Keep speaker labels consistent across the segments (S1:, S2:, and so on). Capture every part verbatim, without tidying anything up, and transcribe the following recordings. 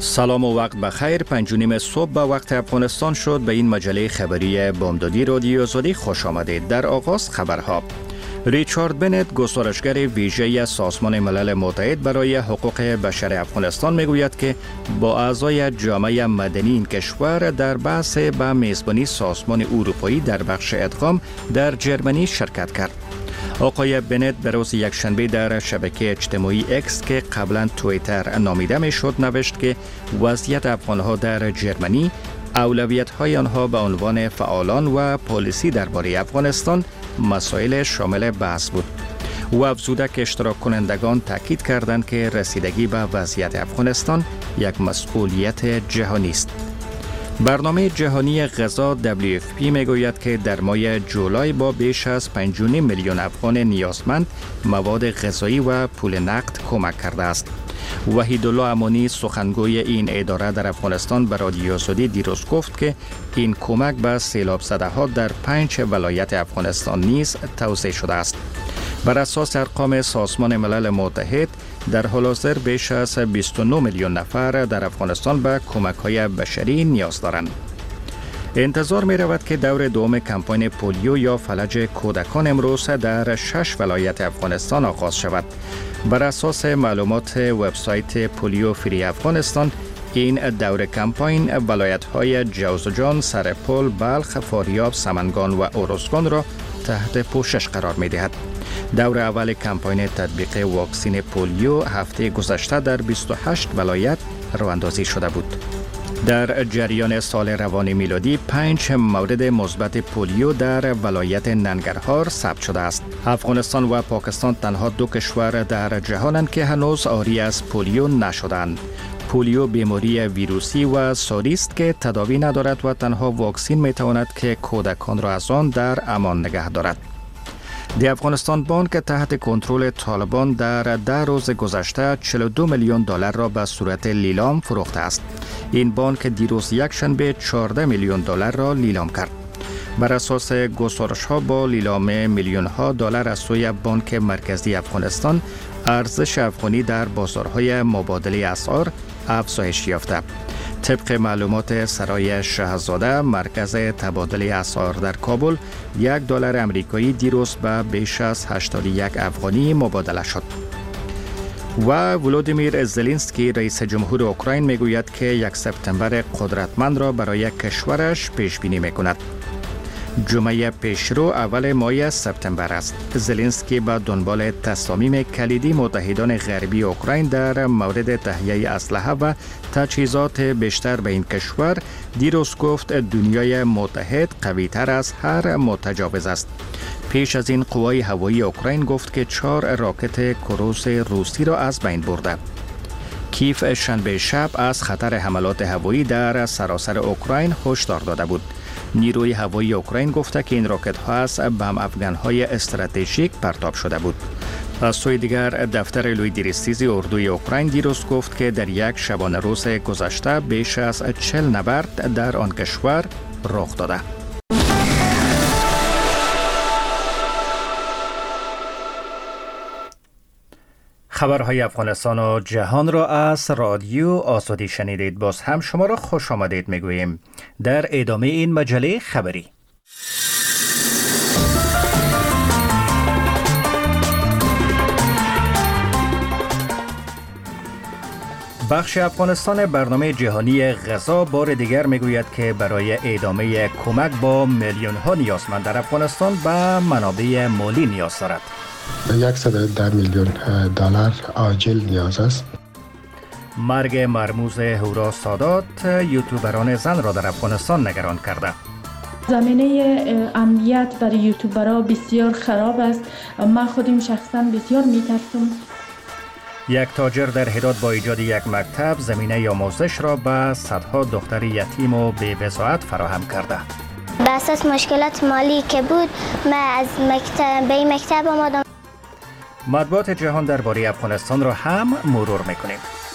S1: سلام و وقت بخیر. پنج و نیم صبح به وقت افغانستان شد. به این مجله خبری بامدادی رادیو آزادی خوش آمدید. در آغاز خبرها: ریچارد بنت، گزارشگر ویژه سازمان ملل متحد برای حقوق بشر افغانستان، میگوید که با اعضای جامعه مدنی این کشور در بحث به میزبانی سازمان اروپایی در بخش ادغام در جرمنی شرکت کرد. آقای بنت به روز یکشنبه در شبکه اجتماعی اکس که قبلا توییتر نامیده میشد نوشت که وضعیت افغانها در جرمنی، اولویت‌های آنها به عنوان فعالان و پالیسی درباره افغانستان مسائل شامل بحث بود. او افزوده که اشتراک کنندگان تاکید کردند که رسیدگی به وضعیت افغانستان یک مسئولیت جهانی است. برنامه جهانی غذا دبلیو اف پی میگوید که در ماه جولای با بیش از پنج و نیم میلیون افغان نیازمند مواد غذایی و پول نقد کمک کرده است. وحیدالله امانی، سخنگوی این اداره در افغانستان، به رادیو آزادی دیروز گفت که این کمک به سیلاب زده ها در پنج ولایت افغانستان نیز توزیع شده است. بر اساس ارقام سازمان ملل متحد، در حال حاضر بیش از بیست و نه میلیون نفر در افغانستان به کمک‌های بشری نیاز دارند. انتظار می رود که دور دوم کمپاین پولیو یا فلج کودکان امروز در شش ولایت افغانستان آغاز شود. بر اساس معلومات وبسایت پولیو فری افغانستان، این دور کمپاین ولایت‌های جوزجان، سرپل، بلخ، فاریاب، سمنگان و ارزگان را تحت پوشش قرار می دهد. دور اول کمپاین تطبیق واکسین پولیو هفته گذشته در بیست و هشت ولایت راه‌اندازی شده بود. در جریان سال روان میلادی پنج مورد مثبت پولیو در ولایت ننگرهار ثبت شده است. افغانستان و پاکستان تنها دو کشور در جهانند که هنوز عاری از پولیو نشدند. پولیو بیماری ویروسی و ساری است که تداوی ندارد و تنها واکسین میتواند که کودکان را از آن در امان نگه دارد. دی افغانستان بانک تحت کنترل طالبان در ده روز گذشته چهل و دو میلیون دلار را به صورت لیلام فروخته است. این بانک دیروز یکشنبه چهارده میلیون دلار را لیلام کرد. بر اساس گزارش ها با لیلام میلیون ها دلار از سوی بانک مرکزی افغانستان، ارزش افغانی در بازارهای مبادله اسعار افزایش یافته. طبق معلومات سرای شاهزاده، مرکز تبادل اسعار در کابل، یک دلار امریکایی دیروز به بیش از هشتاد و یک افغانی مبادله شد. و ولودیمیر زلنسکی، رئیس جمهور اوکراین، میگوید که یک سپتامبر قدرتمند را برای کشورش پیش بینی میکند. جمعه پیشرو اول ماه سپتامبر است. زلنسکی به دنبال تصامیم کلیدی متحدان غربی اوکراین در مورد تهیه اسلحه و تجهیزات بیشتر به این کشور دیروز گفت دنیای متحد قوی تر از هر متجاوز است. پیش از این قوای هوایی اوکراین گفت که چهار راکت کروز روسی را از بین برده. کیف شنبه شب از خطر حملات هوایی در سراسر اوکراین هشدار داده بود. نیروی هوایی اوکراین گفته که این راکت ها از بم افغان‌های استراتژیک پرتاب شده بود. از سوی دیگر دفتر لوی دیرستیزی اردوی اوکراین دیروز گفت که در یک شبانه روز گذشته بیش از چهل نبرد در آن کشور رخ داده. خبرهای افغانستان و جهان را از رادیو آزادی شنیدید. باز هم شما را خوش آمدید میگوییم. در ادامه این مجله خبری، بخش افغانستان برنامه جهانی غذا بار دیگر میگوید که برای ادامه کمک با میلیون ها نیازمند در افغانستان به منابع مالی نیاز دارد.
S2: صد و ده میلیون دلار عاجل نیاز است.
S1: مرگ مرموز هورا سادات یوتیوبران زن را در افغانستان نگران کرده.
S3: زمینه امنیت برای یوتیوبرها بسیار خراب است. من خودم شخصا بسیار میترسم.
S1: یک تاجر در هرات با ایجاد یک مکتب زمینه آموزش را به صدها دختر یتیم و بی‌بضاعت فراهم کرده.
S4: به اساس مشکلات مالی که بود من از مکتب به این مکتب آمدم.
S1: مطبوعات جهان درباره افغانستان را هم مرور میکنیم.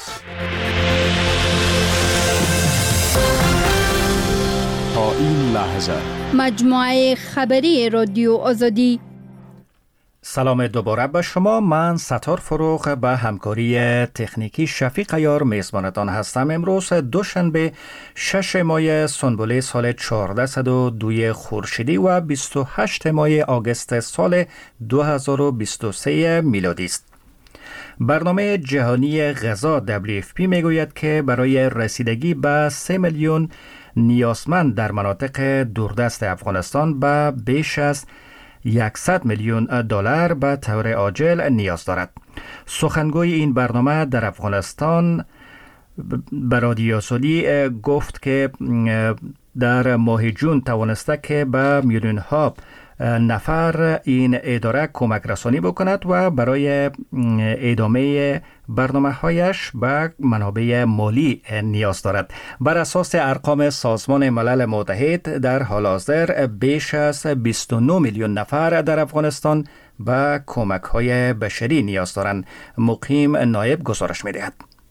S5: تا این لحظه
S6: مجموعه خبری رادیو آزادی.
S1: سلام دوباره به شما. من ستار فروغ به همکاری تکنیکی شفیق عیار میزبانتان هستم. امروز دوشنبه شش ماه سنبله سال چهارصد و دو خورشیدی و بیست و هشت ماه آگوست سال دو هزار و بیست و سه میلادی است. برنامه جهانی غذا دبلیو اف پی میگوید که برای رسیدگی به سه میلیون نیازمند در مناطق دوردست افغانستان به بیش از صد میلیون دلار به طور عاجل نیاز دارد. سخنگوی این برنامه در افغانستان به رادیو آزادی گفت که در ماه جون توانسته که به میلیون ها نفر این اداره کمک رسانی بکند و برای ادامه برنامه هایش به منابع مالی نیاز دارد. بر اساس ارقام سازمان ملل متحد در حال حاضر بیش از بیست و نه میلیون نفر در افغانستان به کمک های بشری نیاز دارند. مقیم نایب گزارش می دهد.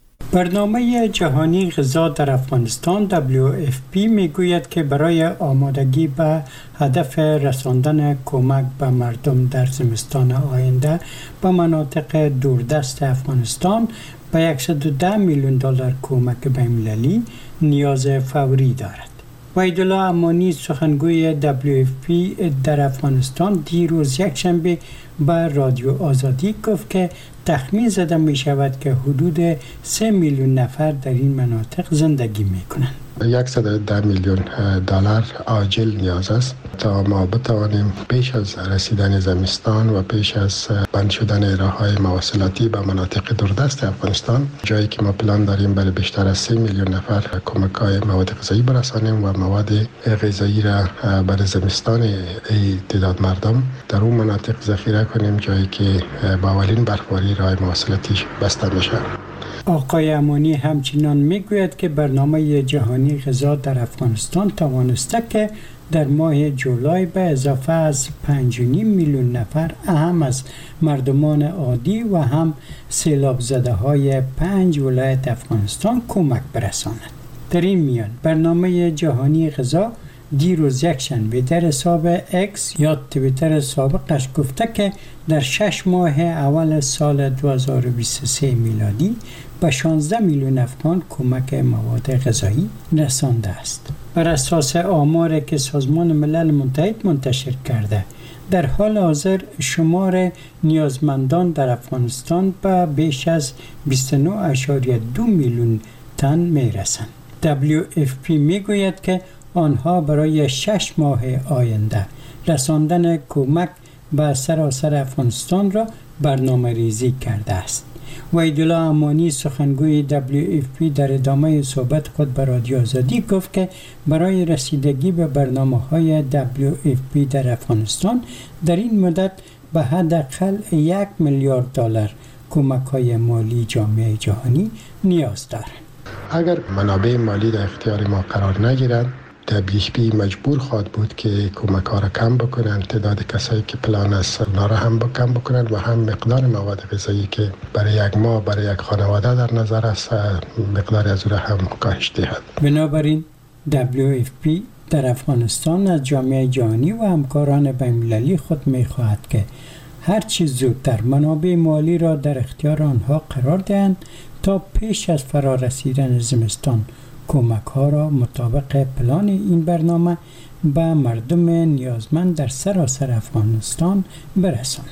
S6: برنامه جهانی غذا در افغانستان دبلیو اف پی میگوید که برای آمادگی به هدف رساندن کمک به مردم در زمستان آینده به مناطق دوردست افغانستان به صد و ده میلیون دلار کمک بین‌المللی نیاز فوری دارد. وحیدالله امانی سخنگوی دبلیو اف پی در افغانستان دیروز یکشنبه به رادیو آزادی گفت که تخمین زده می شود که حدود سه میلیون نفر در این مناطق زندگی می کنند.
S2: صد و ده میلیون دلار عاجل نیاز است تا ما بتوانیم پیش از رسیدن زمستان و پیش از بند شدن راه‌های مواصلاتی به مناطق دوردست افغانستان، جایی که ما پلان داریم برای بیشتر از سه میلیون نفر کمک‌های مواد غذایی برسانیم و مواد غذایی را برای زمستان ای تعداد مردم در اون مناطق ذخیره کنیم، جایی که با اولین برفباری راه مواصلاتی بسته میشه.
S6: آقای امانی همچنان میگوید که برنامه جهانی غذا در افغانستان توانسته که در ماه جولای به اضافه از پنج و نیم میلیون نفر اهم از مردمان عادی و هم سیلاب زده های پنج ولایت افغانستان کمک برساند. در این میان برنامه جهانی غذا دیروز یکشنبه در حساب اکس یا توییتر سابقش گفته که در شش ماه اول سال دو هزار و بیست و سه میلادی به شانزده میلیون افغان کمک مواد غذایی رسانده است. بر اساس آماری که سازمان ملل متحد منتشر کرده، در حال حاضر شمار نیازمندان در افغانستان به بیش از بیست و نه اشاریه دو میلیون تن می رسند. دبلیو اف پی می گوید که آنها برای شش ماه آینده رساندن کمک به سراسر افغانستان را برنامه ریزی کرده است. وحیدالله امانی سخنگوی دبلیو اف پی در ادامه صحبت خود به رادیو آزادی گفت که برای رسیدگی به برنامه‌های دبلیو اف پی در افغانستان در این مدت به حداقل یک میلیارد دلار کمک‌های مالی جامعه جهانی نیاز دارد.
S2: اگر منابع مالی در اختیار ما قرار نگیرد، دبلیو اف پی مجبور خواهد بود که کمک ها را کم بکنند، تعداد کسایی که پلان است اونا را هم کم بکنند و هم مقدار مواد غذایی که برای یک ماه برای یک خانواده در نظر است مقدار از او را هم کاهش دهد.
S6: بنابراین دبلیو اف پی در افغانستان از جامعه جهانی و همکاران بین‌المللی خود می خواهد که هر چیز زودتر منابع مالی را در اختیار آنها قرار دهند تا پیش از فرا رسیدن زمستان کمک ها را مطابق پلان این برنامه به مردم نیازمند در سراسر افغانستان برسانند.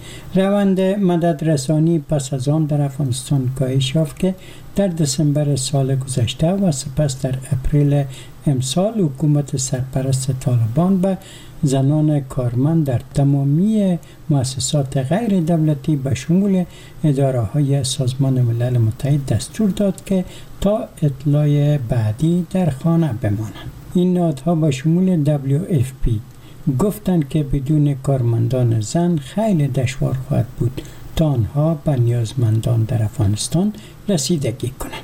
S6: روند مدد رسانی پس از آن در افغانستان کاهش یافت که در دسامبر سال گذشته و سپس در اپریل امسال حکومت سرپرست طالبان به زنان کارمند در تمامی مؤسسات غیر دولتی به شمول اداره های سازمان ملل متحد دستور داد که تا اطلاع بعدی در خانه بمانند. این نهادها به شمول دبلیو اف پی گفتند که بدون کارمندان زن خیلی دشوار خواهد بود تا آنها به نیازمندان در افغانستان رسیدگی کنند.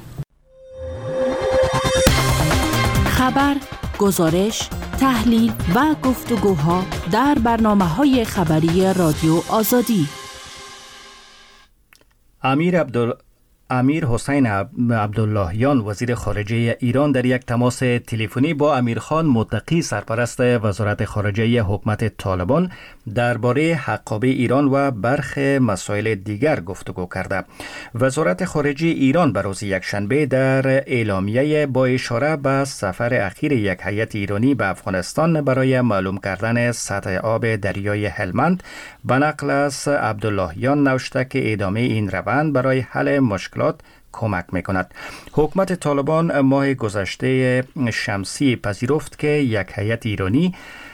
S7: خبر، گزارش، تحلیل و گفتگوها در برنامه‌های خبری رادیو آزادی.
S1: امیر عبدال امیر حسین عبداللهیان وزیر خارجه ایران در یک تماس تلفنی با امیرخان متقی سرپرست وزارت خارجه حکومت طالبان درباره حقابه ایران و برخی مسائل دیگر گفتگو کرده. وزارت خارجه ایران به روز یکشنبه در اعلامیه با اشاره به سفر اخیر یک هیئت ایرانی به افغانستان برای معلوم کردن سطح آب دریای هلمند به نقل از عبداللهیان نوشته که ادامه این روند برای حل مشکلات کمک میکند. حکومت طالبان ماه گذشته شمسی پذیرفت که یک هیئت ایرانی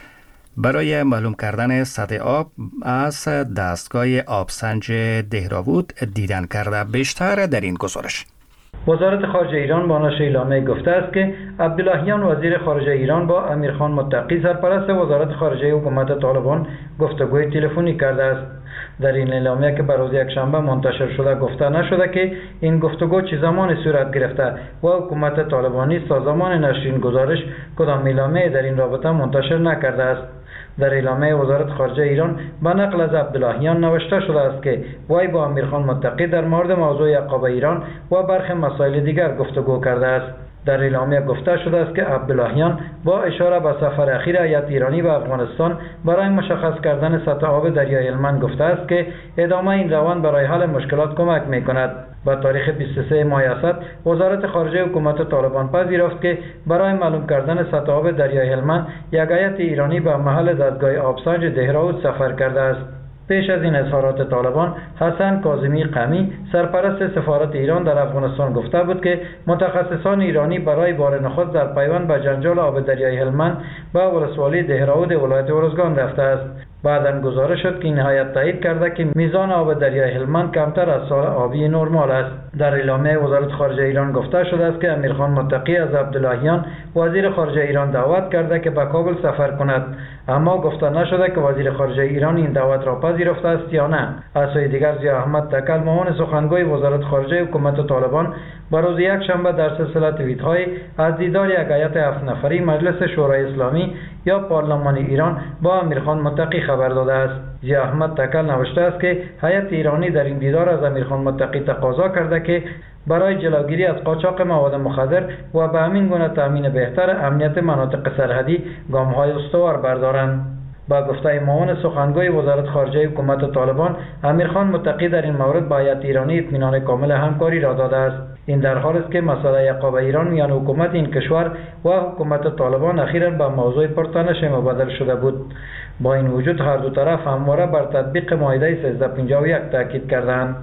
S1: برای معلوم کردن سطح آب از دستگاه آبسنج دهراوود دیدن کرده. بیشتر در این گزارش.
S8: وزارت خارجه ایران با نشر اعلامیه گفته است که عبداللهیان وزیر خارجه ایران با امیرخان متقی سرپرست وزارت خارجه حکومت طالبان گفتگوی تلفنی کرده است. در این اعلامیه که بروز یکشنبه منتشر شده گفته نشده که این گفتگو چه زمان صورت گرفته و حکومت طالبانی سازمان نشر این گزارش کدام اعلامیه در این رابطه منتشر نکرده است. در اعلامیه وزارت خارجه ایران به نقل از عبداللهیان نوشته شده است که وی با امیرخان متقی در مورد موضوع حقابه ایران و برخی مسائل دیگر گفتگو کرده است. در اعلامیه گفته شده است که عبداللهیان با اشاره به سفر اخیر هیئت ایرانی به افغانستان برای مشخص کردن سطح آب دریای هلمند گفته است که ادامه این روند برای حل مشکلات کمک می‌کند. با تاریخ بیست و سوم ماه اسد وزارت خارجه حکومت طالبان پذیرفت که برای معلوم کردن سطح آب دریای هلمند یک هیئت ایرانی به محل دستگاه آبسنج دهراوود سفر کرده است. پیش از این اظهارات طالبان، حسن کاظمی قمی سرپرست سفارت ایران در افغانستان گفته بود که متخصصان ایرانی برای بار نخست در پیوند به جنجال آب دریای هلمند به ولسوالی دهراوود ولایت ارزگان رفته است. بعداً گزارش شد که این هیئت تایید کرده که میزان آب دریای هلمند کمتر از سال آبی نرمال است. در اعلامیه وزارت خارجه ایران گفته شده است که امیرخان متقی از عبداللهیان وزیر خارجه ایران دعوت کرده که به کابل سفر کند، اما گفته نشده که وزیر خارجه ایران این دعوت را پذیرفته است یا نه. از سوی دیگر ضیاء احمد تکل معاون سخنگوی وزارت خارجه حکومت طالبان به روز یکشنبه در سلسله توییت‌های از دیدار یک هیئت هفت نفری مجلس شورای اسلامی یا پارلمان ایران با امیرخان متقی خبر داده است. ضیاء احمد تکل نوشته است که هیئت ایرانی در این دیدار از امیرخان متقی تقاضا کرده که برای جلوگیری از قاچاق مواد مخدر و به همین گونه تامین بهتر امنیت مناطق سرحدی گام‌های استوار بردارند. با گفته معاون سخنگوی وزارت خارجه حکومت طالبان، امیرخان متقی در این مورد با هیئت ایرانی اطمینان کامل همکاری را داده است. این در حالی است که مسئله حقابه ایران میان حکومت این کشور و حکومت طالبان اخیراً به موضوع پرتنش مبدل شده بود. با این وجود هر دو طرف همواره بر تطبیق مائده سیزده پنجاه و یک تاکید کردند.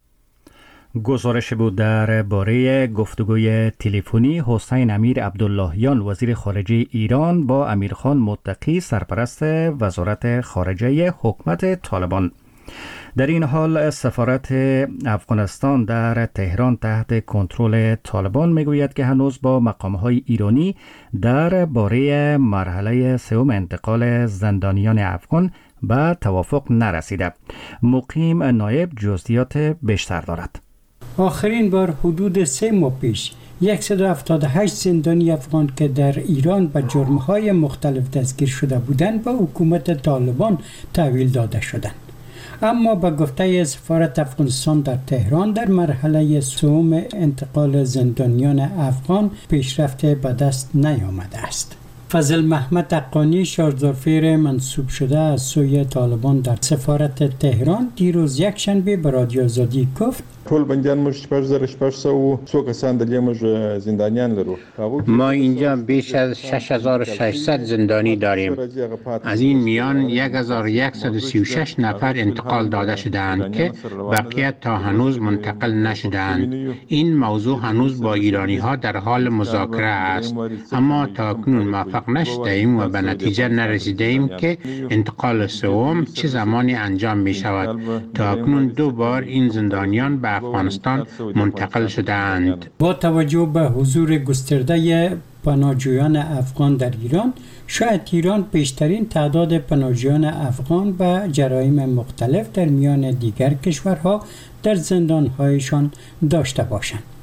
S1: گزارش بود در باره گفتگوی تلفنی حسین امیر عبداللهیان وزیر خارجه ایران با امیرخان متقی سرپرست وزارت خارجه حکومت طالبان. در این حال سفارت افغانستان در تهران تحت کنترل طالبان میگوید که هنوز با مقام‌های ایرانی در باره مرحله سوم انتقال زندانیان افغان به توافق نرسیده. مقیم نایب جزئیات بیشتر دارد.
S6: آخرین بار حدود سه ماه پیش صد و هفتاد و هشت زندانی افغان که در ایران به جرم‌های مختلف دستگیر شده بودند به حکومت طالبان تحویل داده شدند. اما به گفته سفارت افغانستان در تهران در مرحله سوم انتقال زندانیان افغان پیشرفت به دست نیامده است. فضل محمد حقانی شارژدارفیر منصوب شده از سوی طالبان در سفارت تهران دیروز یکشنبه به رادیو آزادی گفت
S9: ټول بندیان موږ شپږ زره شپږ سوه څو کسان دلته موږ زندانیان لرو.
S10: ما اینجا بیش از شش هزار و ششصد زندانی داریم. از این میان یک هزار و صد و سی و شش نفر انتقال داده شده‌اند که بقیه تا هنوز منتقل نشده‌اند. این موضوع هنوز با ایرانی ها در حال مذاکره است، اما تا اکنون موفق نشده‌ایم و به نتیجه نرسیده‌ایم که انتقال سوم چه زمانی انجام می شود. تا اکنون دو بار این زندانیان به افغانستان منتقل شده‌اند.
S6: با توجه به حضور گسترده پناهجویان افغان در ایران، شاید ایران بیشترین تعداد پناهجویان افغان به جرایم مختلف در میان دیگر کشورها در زندانهایشان داشته باشند.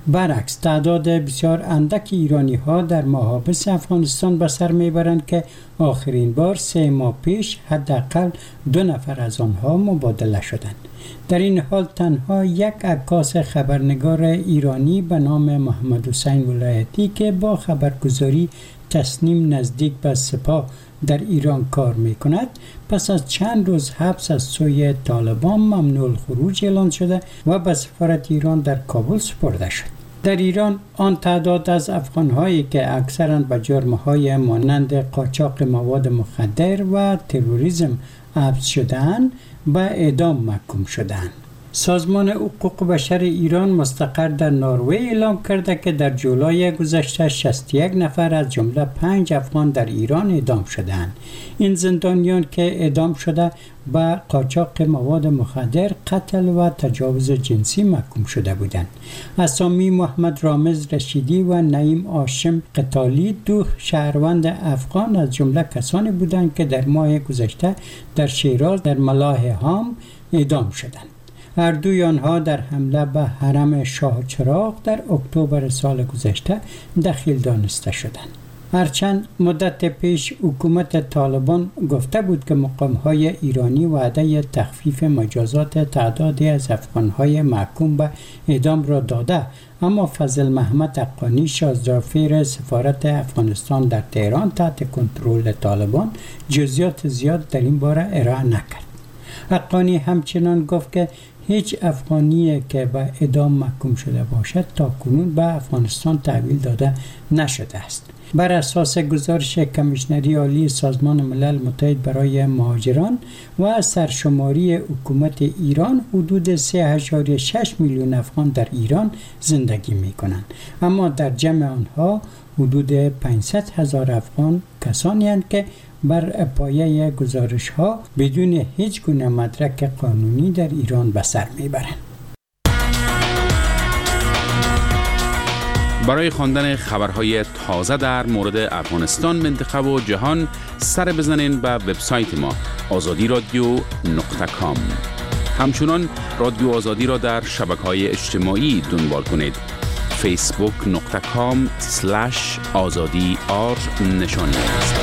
S6: برعکس تعداد بسیار اندک ایرانی ها در محابس افغانستان به سر میبرند که آخرین بار سه ماه پیش حداقل دو نفر از آنها مبادله شدند. در این حال تنها یک عکاس خبرنگار ایرانی به نام محمد حسین ولایتی که با خبرگزاری تصنیم نزدیک به سپاه در ایران کار می کند پس از چند روز حبس از سوی طالبان ممنوع الخروج اعلان شده و به سفارت ایران در کابل سپرده شد. در ایران آن تعداد از افغان‌هایی که اکثراً به جرم‌های مانند قاچاق مواد مخدر و تروریسم حبس شده‌اند به اعدام محکوم شده‌اند. سازمان حقوق بشر ایران مستقر در نروژ اعلام کرده که در جولای گذشته شصت و یک نفر از جمله پنج افغان در ایران اعدام شدند. این زندانیان که اعدام شده به قاچاق مواد مخدر، قتل و تجاوز جنسی محکوم شده بودند. اسامی محمد رامز رشیدی و نعیم هاشم قتالی دو شهروند افغان از جمله کسانی بودند که در ماه گذشته در شیراز در ملاح هام اعدام شدند. هر دوی آنها در حمله به حرم شاه چراغ در اکتبر سال گذشته دخیل دانسته شدند. هرچند مدت پیش حکومت طالبان گفته بود که مقام‌های ایرانی وعده تخفیف مجازات تعدادی از افغان‌های محکوم به اعدام را داده، اما فضل محمد حقانی شازدارفیر سفارت افغانستان در تهران تحت کنترل طالبان جزئیات زیاد در این باره ارائه نکرد. حقانی همچنان گفت که هیچ افغانی که به اعدام محکوم شده باشد تا کنون به افغانستان تحویل داده نشده است. بر اساس گزارش کمیشنری عالی سازمان ملل متحد برای مهاجران و سرشماری حکومت ایران، حدود سه و شش میلیون افغان در ایران زندگی می کنند، اما در جمع آنها حدود پانصد هزار افغان کسانی هستند که بر پایه گزارش ها بدون هیچ گونه مدرک قانونی در ایران به سر میبرند.
S11: برای خواندن خبرهای تازه در مورد افغانستان، منطقه و جهان سر بزنین به وبسایت ما آزادی رادیو نقطه کام. همچنان رادیو آزادی را در شبکه‌های اجتماعی دنبال کنید. فیسبوک نقطه کام سلش آزادی آر نشانی است.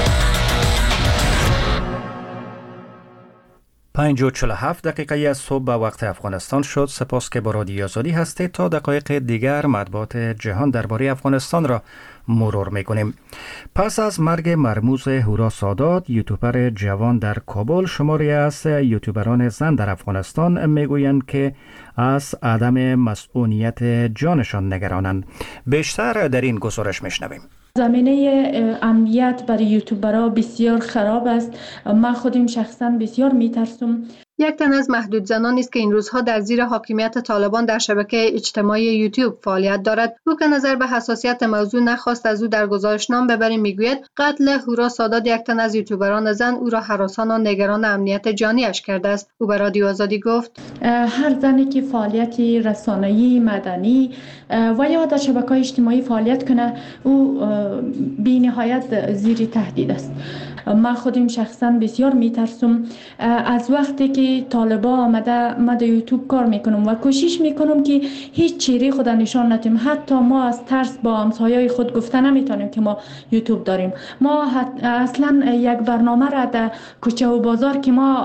S1: پنج و چهل و هفت دقیقه از صبح به وقت افغانستان شد. سپاس که با رادیو آزادی هستید. تا دقایق دیگر مطبوعات جهان درباره افغانستان را مرور میکنیم. پس از مرگ مرموز هورا سادات، یوتیوبر جوان در کابل، شماری از یوتیوبران زن در افغانستان میگویند که از عدم مسئولیت جانشان نگرانند. بیشتر در این گزارش میشنویم.
S3: زمینه امنیت برای یوتیوبرها بسیار خراب است. من خودم شخصا بسیار میترسم.
S12: یک تن از محدود زنانی است که این روزها در زیر حاکمیت طالبان در شبکه اجتماعی یوتیوب فعالیت دارد. او که نظر به حساسیت موضوع نخواست از او در گزارش نام ببریم، میگوید قتل هورا سادات یک تن از یوتیوبران زن او را هراسان و نگران امنیت جانیش کرده است. او به رادیو آزادی گفت
S3: هر زنی که فعالیت رسانه‌ای، مدنی و یا در شبکه‌های اجتماعی فعالیت کنه، او بی نهایت زیر تهدید است. من خودم شخصا بسیار میترسم. از وقتی که طالبا آمده من در یوتیوب کار میکنم و کوشش میکنم که هیچ چهره خود نشان ندیم. حتی ما از ترس با همسایه‌های خود گفته نمیتونیم که ما یوتیوب داریم. ما اصلا یک برنامه را در کوچه و بازار که ما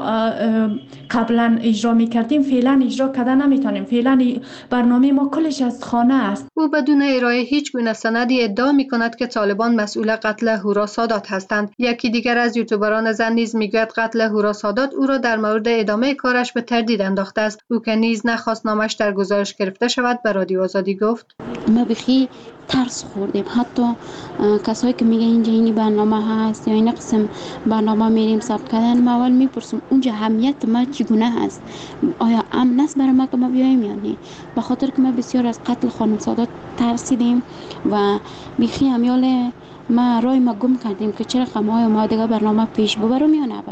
S3: قبلا اجرا میکردیم فعلا اجرا کرده نمیتونیم. فعلا برنامه ما کلش از خانه است.
S12: او بدون ارائه هیچ گونه سندی ادعا میکند که طالبان مسئول قتل هورا سادات هستند. یکی دیگر از یوتیوبران زن نیز میگوید قتل هورا سادات او را در مورد ادامه کارش به تردید انداخته است. او که نیز نخواست نامش در گزارش گرفته شود به رادیو آزادی گفت
S13: ما بخی ترس خوردیم. حتی کسایی که میگن اینجا اینی برنامه هست یا این قسم برنامه میریم ثبت کردن، ما اول میپرسم اونجا اهمیت ما چگونه هست؟ آیا امن است برای ما که ما بیایم یا نه؟ به خاطر که ما بسیار از قتل خانم سادات ترسیدیم و بخی امیال ما رای ما گم کردیم که چرا قمای ما دیگه برنامه پیش ببرم یا نبرم.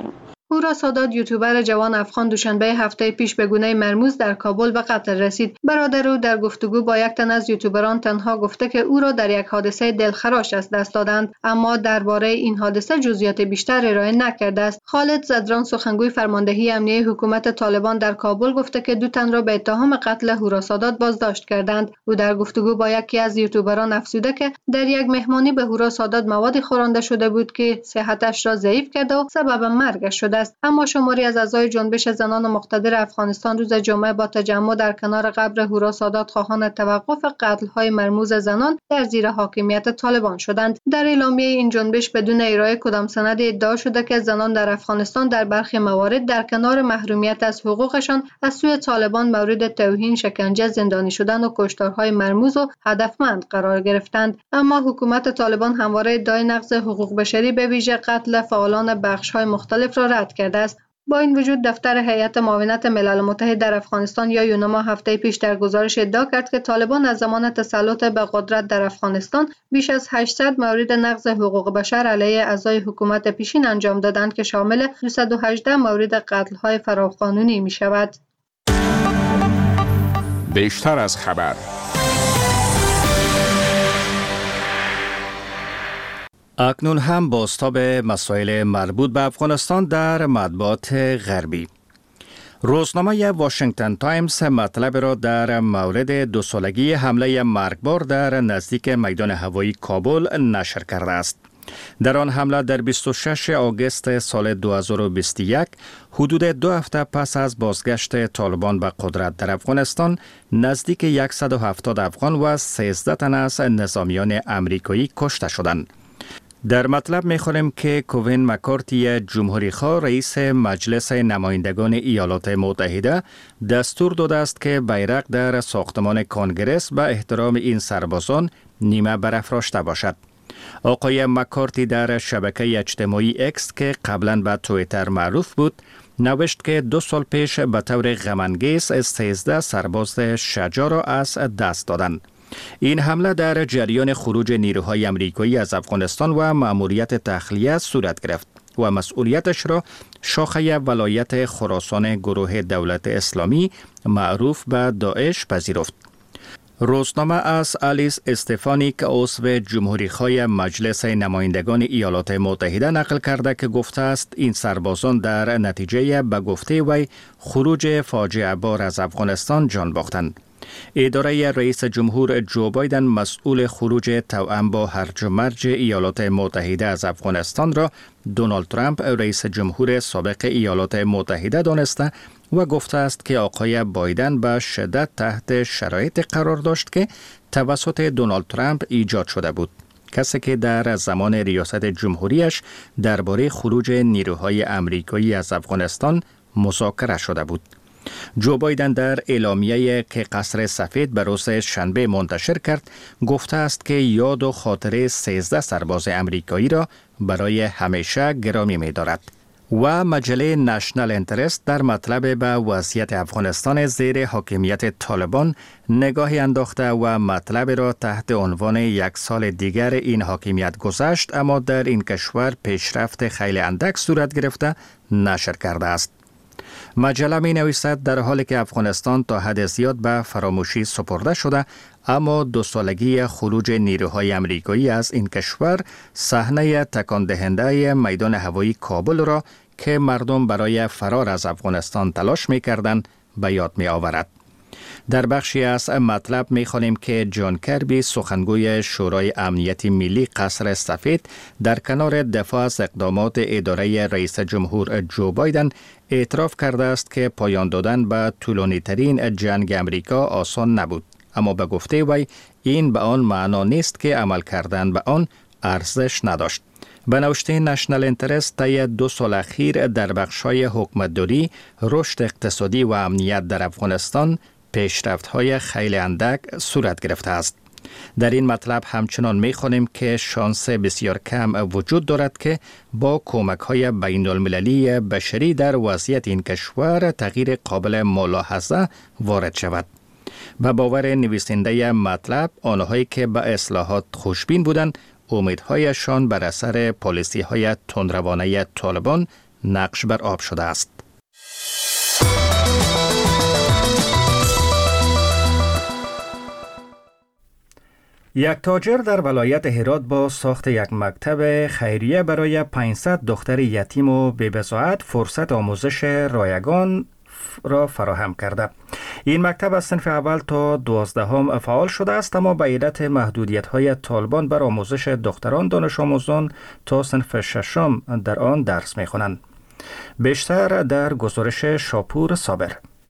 S12: هورا سادات یوتیوبر جوان افغان دوشنبه هفته پیش به گونه مرموز در کابل به قتل رسید. برادر او در گفتگو با یک تن از یوتیوبران تنها گفته که او را در یک حادثه دلخراش از دست دادند، اما درباره این حادثه جزئیات بیشتر ارائه نکرده است. خالد زدران سخنگوی فرماندهی امنیه حکومت طالبان در کابل گفته که دو تن را به اتهام قتل هورا سادات بازداشت کردند. او در گفتگو با یکی از یوتیوبران افزوده که در یک مهمانی به هورا سادات موادی خورانده شده بود که صحتش را ضعیف کرده و سبب مرگش شده است. اما شماری از اعضای جنبش زنان مقتدر افغانستان روز جمعه با تجمع در کنار قبر هورا سادات خواهان توقف قتل‌های مرموز زنان در زیر حاکمیت طالبان شدند. در اعلامیه این جنبش بدون ارائه کدام سند ادعا شده که زنان در افغانستان در برخی موارد در کنار محرومیت از حقوقشان از سوی طالبان مورد توهین، شکنجه، زندانی شدن و کشتارهای مرموز و هدفمند قرار گرفتند. اما حکومت طالبان همواره ادعای نقض حقوق بشری به ویژه قتل فعالان بخش‌های مختلف را رد کرده است. با این وجود دفتر هیئت معاونت ملل متحد در افغانستان یا یونما هفته پیش در گزارش ادعا کرد که طالبان از زمان تسلط به قدرت در افغانستان بیش از هشتصد مورد نقض حقوق بشر علیه اعضای حکومت پیشین انجام دادند که شامل دویست و هجده مورد قتل‌های فراقانونی می‌شود.
S11: بیشتر از خبر.
S1: اکنون هم بازتاب مسائل مربوط به افغانستان در مطبوعات غربی. روزنامه واشنگتن تایمز مطلب را در مورد دو سالگی حمله مرگبار در نزدیک میدان هوایی کابل نشر کرده است. در آن حمله در بیست و ششم آگوست سال دو هزار و بیست و یک، حدود دو هفته پس از بازگشت طالبان به قدرت در افغانستان، نزدیک صد و هفتاد افغان و سیزده تن از نظامیان امریکایی کشته شدند. در مطلب می‌خوانیم که کوین مکارتی جمهوری‌خواه رئیس مجلس نمایندگان ایالات متحده دستور داده است که بیرق در ساختمان کنگره به احترام این سربازان نیمه برافراشته باشد. آقای مکارتی در شبکه اجتماعی اکس که قبلا به توییتر معروف بود، نوشت که دو سال پیش به طور غم‌انگیز سیزده سرباز شجاع را از دست دادند. این حمله در جریان خروج نیروهای امریکایی از افغانستان و مأموریت تخلیه صورت گرفت و مسئولیتش را شاخه ولایت خراسان گروه دولت اسلامی معروف به داعش پذیرفت. روزنامه از آلیس استفانیک عضو جمهوری‌خواه مجلس نمایندگان ایالات متحده نقل کرده که گفته است این سربازان در نتیجه به گفته وی خروج فاجعه بار از افغانستان جان باختند. اداره رئیس جمهور جو بایدن مسئول خروج توأم با هرج و مرج ایالات متحده از افغانستان را دونالد ترامپ رئیس جمهور سابق ایالات متحده دانسته و گفته است که آقای بایدن به شدت تحت شرایط قرار داشت که توسط دونالد ترامپ ایجاد شده بود، کسی که در زمان ریاست جمهوریش درباره خروج نیروهای امریکایی از افغانستان مذاکره شده بود. جو بایدن در اعلامیه‌ای که قصر سفید به روز شنبه منتشر کرد گفته است که یاد و خاطره سیزده سرباز امریکایی را برای همیشه گرامی می‌دارد. و مجله نشنل انترست در مطلب به وضعیت افغانستان زیر حاکمیت طالبان نگاهی انداخته و مطلب را تحت عنوان یک سال دیگر این حاکمیت گذشت اما در این کشور پیشرفت خیلی اندک صورت گرفته نشر کرده است. مجله می نویسد در حالی که افغانستان تا حد زیاد به فراموشی سپرده شده، اما دو سالگی خروج نیروهای امریکایی از این کشور صحنه تکان دهنده میدان هوایی کابل را که مردم برای فرار از افغانستان تلاش می کردند به یاد می آورد. در بخشی از مطلب می خوانیم که جان کربی سخنگوی شورای امنیت ملی قصر سفید در کنار دفاع از اقدامات اداره رئیس جمهور جو بایدن اعتراف کرده است که پایان دادن به طولانی ترین جنگ امریکا آسان نبود، اما به گفته وی این به آن معنا نیست که عمل کردن به آن ارزش نداشت. به نوشته نشنل انترست طی دو سال اخیر در بخش‌های حکومتداری، رشد اقتصادی و امنیت در افغانستان پیشرفت‌های خیلی اندک صورت گرفته است. در این مطلب همچنان می‌خوانیم که شانس بسیار کم وجود دارد که با کمک‌های بین‌المللی بشری در وضعیت این کشور تغییر قابل ملاحظه وارد شود. به باور نویسنده مطلب، آنهایی که به اصلاحات خوشبین بودند، امیدهایشان بر اثر پالیسی‌های تندروانه طالبان نقش بر آب شده است. یک تاجر در ولایت هرات با ساخت یک مکتب خیریه برای پانصد دختر یتیم و بی‌بضاعت فرصت آموزش رایگان را فراهم کرده. این مکتب از صنف اول تا دوازدهم فعال شده است، اما به علت محدودیت‌های طالبان بر آموزش دختران دانش آموزان تا صنف ششم در آن درس می‌خوانند. بیشتر در گزارش شاپور صابر.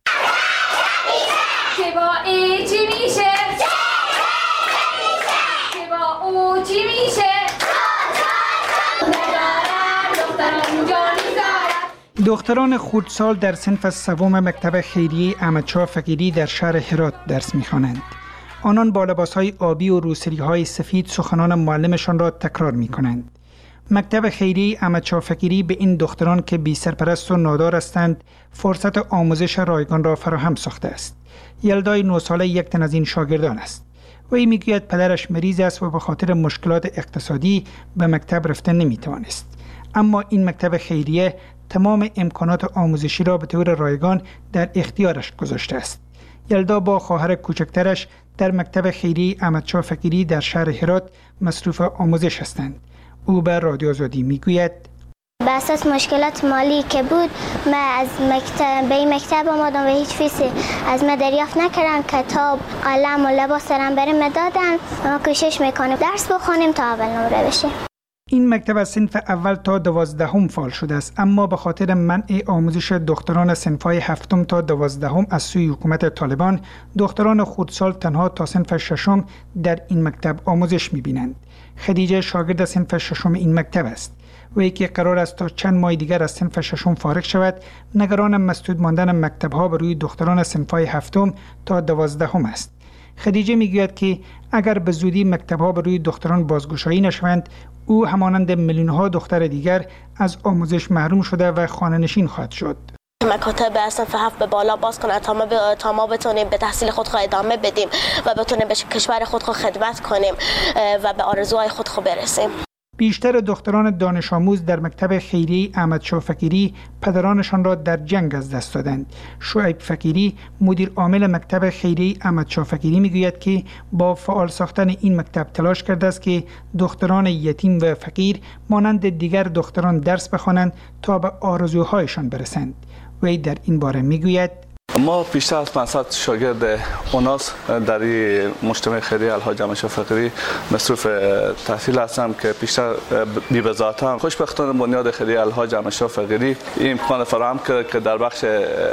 S14: دختران خردسال در صنف سوم مکتب خیریه احمدشاه فقیری در شهر هرات درس می‌خوانند. آنان با لباس‌های آبی و روسری‌های سفید سخنان معلمشان را تکرار می‌کنند. مکتب خیریه احمدشاه فقیری به این دختران که بی سرپرست و نادار هستند فرصت آموزش رایگان را فراهم ساخته است. یلدای نه ساله یک تن از این شاگردان است. وی میگوید پدرش مریض است و به خاطر مشکلات اقتصادی به مکتب رفته نمی‌توانست. اما این مکتب خیریه تمام امکانات آموزشی را به طور رایگان در اختیارش گذاشته است. یلدا با خواهر کوچکترش در مکتب خیریه احمدشاه فقیری در شهر هرات مصروف آموزش هستند. او به رادیو آزادی میگوید
S4: به اساس مشکلات مالی که بود من از مکتب به این مکتب آمدم و هیچ فیسی از من دریافت نکردم. کتاب، قلم و لباس هم برام دادن. ما کوشش میکنیم درس بخونیم تا اول نمره بشیم.
S14: این مکتب از صنف اول تا دوازدهم فعال شده است، اما به خاطر منع آموزش دختران صنف‌های هفتم تا دوازدهم از سوی حکومت طالبان، دختران خردسال تنها تا صنف ششم در این مکتب آموزش می‌بینند. خدیجه شاگرد صنف ششم این مکتب است. وی که قرار است تا چند ماه دیگر از صنف ششم فارغ شود، نگران مسدود ماندن مکتب‌ها بر روی دختران صنف‌های هفتم تا دوازدهم است. خدیجه میگوید که اگر به زودی مکتب‌ها بر روی دختران بازگشایی نشوند، او همانند میلیون‌ها دختر دیگر از آموزش محروم شده و خانه‌نشین خواهد شد.
S15: مکاتب از صنف هفت به بالا باز کنند تا ما, ب... تا ما بتونیم به تحصیل خود خود ادامه بدیم و بتونیم به کشور خود خود خدمت کنیم و به آرزوهای خود خود برسیم.
S14: بیشتر دختران دانش آموز در مکتب خیریه احمدشاه فقیری پدرانشان را در جنگ از دست دادند. شعیب فقیری مدیر عامل مکتب خیریه احمدشاه فقیری میگوید که با فعال ساختن این مکتب تلاش کرده است که دختران یتیم و فقیر مانند دیگر دختران درس بخوانند تا به آرزوهایشان برسند. وی در این باره میگوید
S16: ما بیشتر از پانصد شاگرد اوناس در این مجتمع خیریه الحاج احمدشاه فقیری مصروف تحصیل هستم که بیشتر بی‌بضاعت‌ام. خوشبختانه بنیاد خیریه الحاج احمدشاه فقیری این امکان فراهم کرد که در بخش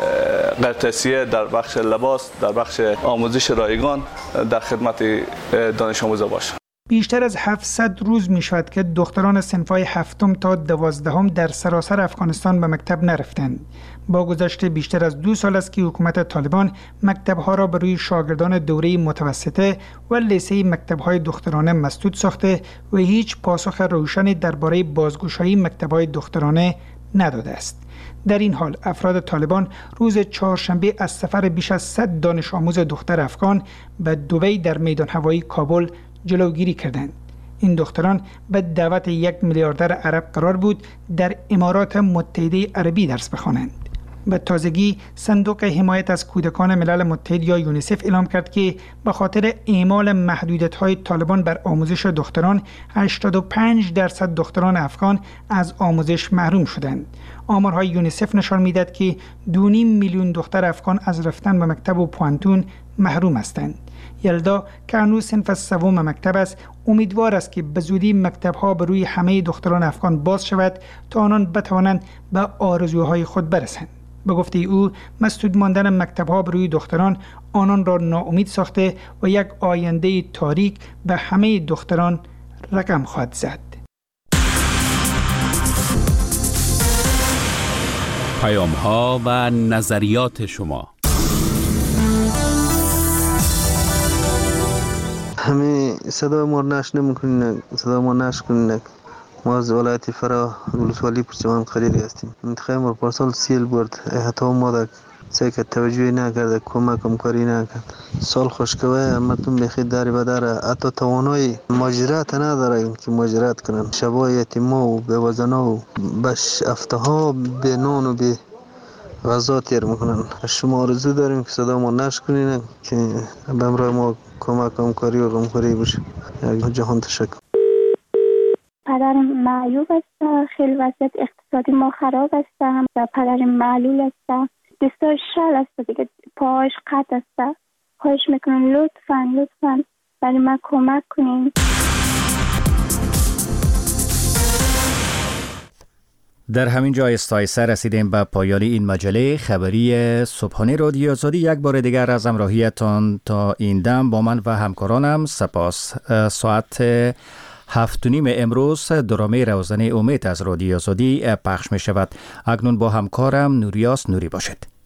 S16: غیرتحصیلی، در بخش لباس، در بخش آموزش رایگان در خدمت دانش آموزا باشه.
S14: بیشتر از هفتصد روز می شود که دختران صنف‌های هفتم تا دوازدهم در سراسر افغانستان به مکتب نرفتند. با گذشت بیشتر از دو سال است که حکومت طالبان مکتب‌ها را به روی شاگردان دوره متوسطه و لیسه مکتب‌های دخترانه مسدود ساخته و هیچ پاسخ روشنی درباره بازگشایی مکتب‌های دخترانه نداده است. در این حال افراد طالبان روز چهارشنبه از سفر بیش از صد دانش آموز دختر افغان به دبی در میدان هوایی کابل جلوگیری کردند. این دختران به دعوت یک میلیاردر عرب قرار بود در امارات متحده عربی درس بخوانند. به تازگی صندوق حمایت از کودکان ملل متحد یا یونیسف اعلام کرد که به خاطر اعمال محدودیت‌های طالبان بر آموزش دختران هشتاد و پنج درصد دختران افغان از آموزش محروم شدند. آمارهای یونیسف نشان می‌دهد که دو و نیم میلیون دختر افغان از رفتن به مکتب و پوانتون محروم هستند. یلدا که هنوز صنف سوم مکتب است امیدوار است که به زودی مکتب‌ها به روی همه دختران افغان باز شود تا آنان بتوانند به آرزوهای خود برسند. به گفته او مسدود ماندن مکتب‌ها به روی دختران آنان را ناامید ساخته و یک آینده تاریک به همه دختران رقم خواهد زد.
S11: پیام‌ها و نظریات شما.
S17: همه صدا ما نشر نمی‌کنین، صدا ما نشر کنین. ما از ولایت فرا ولسوالی پرچمان قریری هستیم. منطقه ما پارسال سیل برد. حتی ما در سعی کرد توجهی نکرده، کمک کمکاری نکرد. سال خوشکوه مردم بخید داری بداره، حتی توانای ماجرات نداره که ماجرات کنن. شبای یتیما و بیوزنا و بش افتها به نان و به غذا تیر میکنن. شما آرزو داریم که صدا ما نشر کنین که به امرای ما کمک کمکاری و غمخوری بشه. جهان تشکر.
S18: پدرم معیوب است، خیلی وضعیت اقتصادی ما خراب است و پدرم معلول است، دستاش شل است دیگه، پاهاش قطع است. خواهش میکنم لطفاً لطفاً برای من کمک کنین.
S1: در همین جای استایسه رسیدیم به پایان این مجله خبری صبحانه رادیو آزادی. یک بار دیگر از همراهیتان تا این دم با من و همکارانم سپاس. ساعت هفت و نیم امروز درامه روزنه امید از رادیو آزادی پخش می شود. اکنون با همکارم نوریاس نوری باشد.